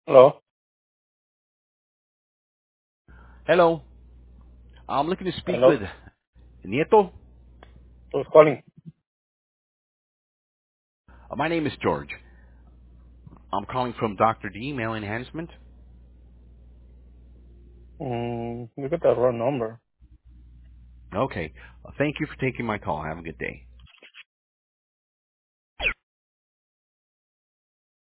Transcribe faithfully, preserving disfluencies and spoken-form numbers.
Hello. Hello. I'm looking to speak Hello. with Nieto. Who's calling? Uh, my name is George. I'm calling from Doctor D Mail Enhancement. Mm, you got the wrong number. Okay. Uh, thank you for taking my call. Have a good day.